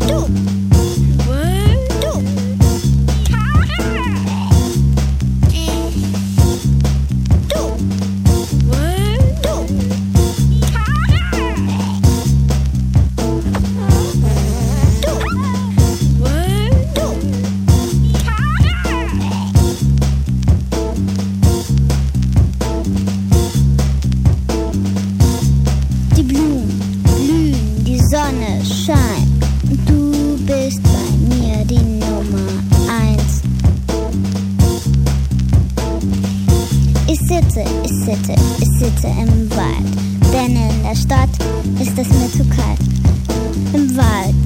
Ich sitze im Wald, denn in der Stadt ist es mir zu kalt. Im Wald